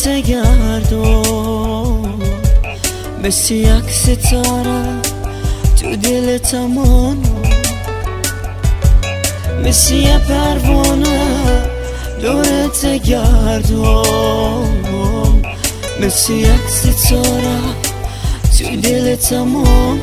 گردون مثل یک ستاره تو دل تمام، مثل یه پروانه دورت گردون مثل یک ستاره تو دل تمام.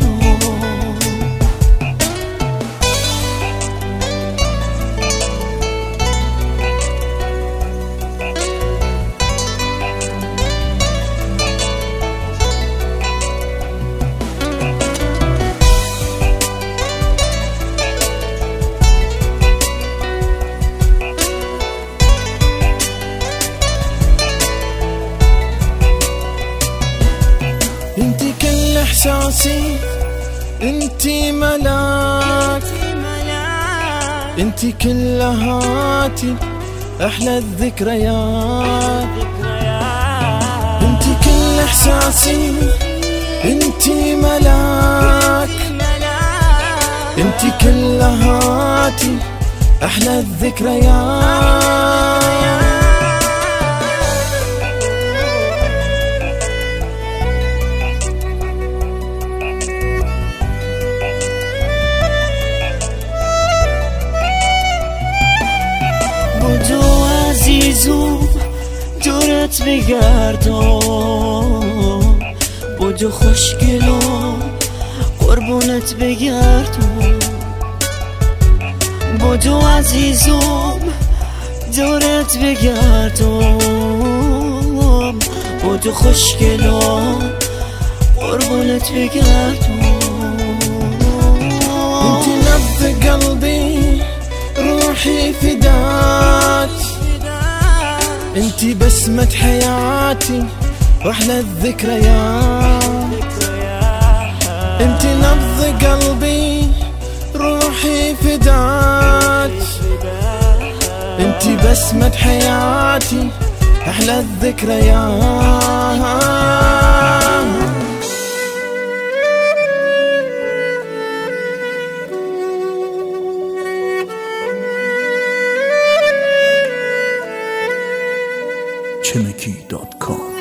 انتي كل احساسي، انتي ملاك، انتي كل هاتي احلى الذكريات. انتي كل احساسي، انتي ملاك، انتي كل هاتي احلى الذكريات. بودو عزیزو دورت بگردم، بودو خوشگلو قربونت بگردم. بودو عزیزم دورت بگردم، بودو خوشگلو قربونت بگردم. انتي نبض قلبي روحي فداك، انتي بسمة حياتي واحلى الذكريات. انتي نبض قلبي روحي فداك، انتي بسمة حياتي احلى الذكريات. chimiki.com